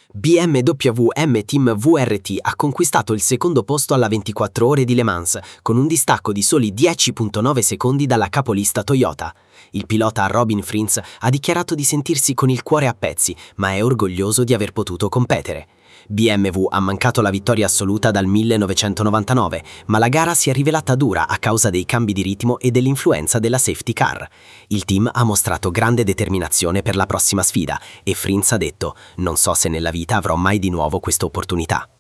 BMW M Team VRT ha conquistato il secondo posto alla 24 ore di Le Mans, con un distacco di soli 10,9 secondi dalla capolista Toyota. Il pilota Robin Fritz ha dichiarato di sentirsi con il cuore a pezzi, ma è orgoglioso di aver potuto competere. BMW ha mancato la vittoria assoluta dal 1999, ma la gara si è rivelata dura a causa dei cambi di ritmo e dell'influenza della safety car. Il team ha mostrato grande determinazione per la prossima sfida e Fritz ha detto: "Non so se nella vita avrò mai di nuovo questa opportunità".